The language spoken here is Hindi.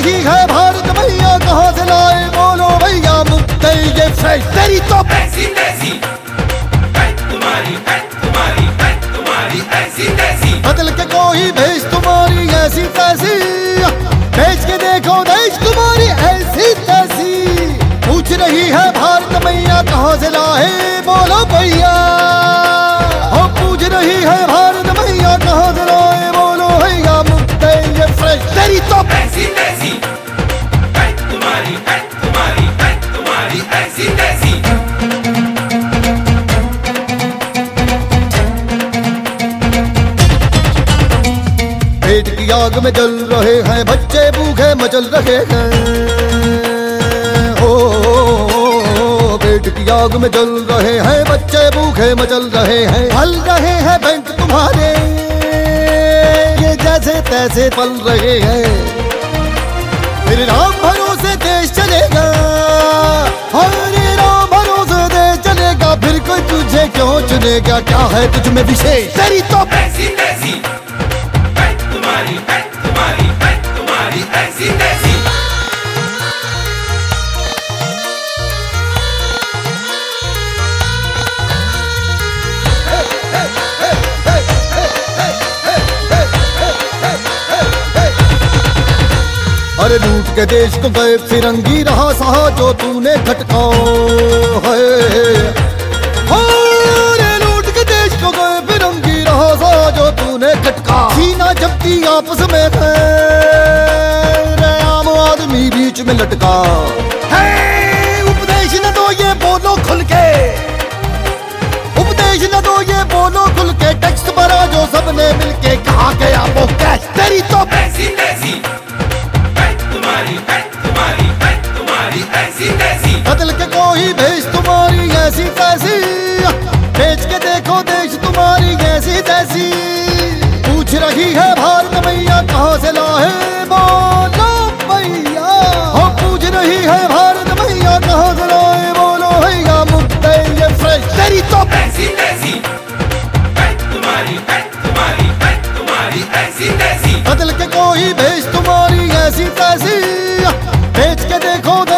रही है भारत मैया, कहाँ से लाए बोलो भैया मुफ्त ये फ्रेश तेरी तो ऐसी तैसी तुम्हारी ऐसी तैसी, बदल के कोई भेज तुम्हारी ऐसी तैसी, भेज के देखो देश तुम्हारी ऐसी तैसी। पूछ रही है भारत मैया कहाँ से लाए बोलो भैया, हो पूछ रही है भारत मैया कहाँ से लाए बोलो भैया मुफ्त ये फ्रेश तेरी तो ऐसी तैसी तुम्हारी ऐसी तैसी। पेट की आग में जल रहे हैं बच्चे, भूखे मचल रहे हैं। ओ पेट की आग में जल रहे हैं बच्चे, भूखे मचल रहे हैं। हल रहे हैं बैंक तुम्हारे ये जैसे तैसे पल रहे हैं। फिर राम भरोसे देश चलेगा, हरे राम भरोसे देश चलेगा। फिर कोई तुझे क्यों चुनेगा, क्या है तुझ में विशेष तेरी तो ऐसी तैसी तुम्हारी ऐसी तैसी। अरे लूट के देश को गए फिरंगी, रहा सहा जो तूने खटकाओ है। अरे लूट के देश को गए फिरंगी, रहा सहा जो तूने खटका। सीना जबती आपस में थे, आम आदमी बीच में लटका है। उपदेश न दो ये बोलो खुल के, उपदेश न दो ये बोलो खुल के। टैक्स भरा जो सबने मिलके, कहा गया वो कैश तेरी तो ऐसी तैसी तुम्हारी ऐसी तैसी। बदल के कोई भेज तुम्हारी ऐसी तैसी, भेज के देखो देश तुम्हारी ऐसी तैसी। पूछ रही है भारत मैया कहाँ से लाए बोलो भैया, हो पूछ रही है भारत मैया कहाँ से लाए बोलो भैया मुफ्त ये फ्रेश तेरी तो ऐसी तैसी तुम्हारी ऐसी तैसी। बदल के कोई भेज तुम्हारी ऐसी तैसी, भेज के देखो